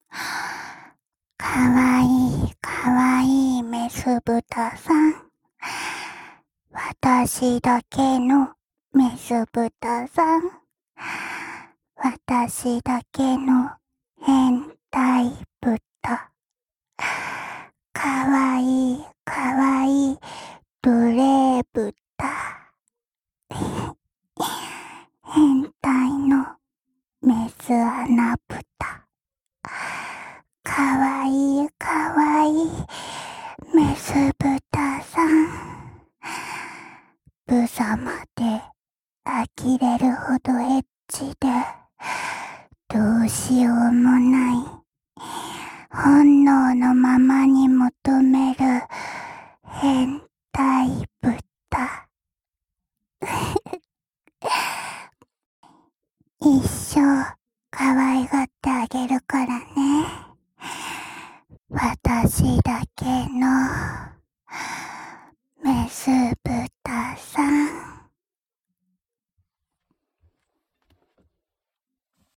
かわいいかわいいメス豚さん。私だけのメス豚さん。私だけの変態豚。かわいいかわいい無礼豚。変態のメス穴豚。かわいいかわいいメス豚さん。ブサまで呆れるほどエッチでどうしようもない本能のままに求める変態豚。一生可愛がってあげるからね。私だけの